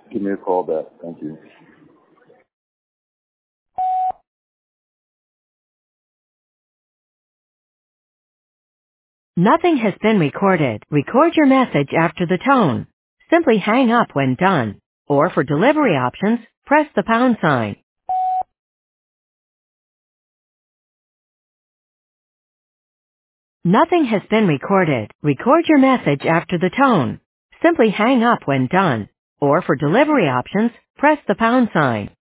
give me a call back. Thank you. Nothing has been recorded. Record your message after the tone. Simply hang up when done. Or for delivery options, press the pound sign. Nothing has been recorded. Record your message after the tone. Simply hang up when done. Or for delivery options, press the pound sign.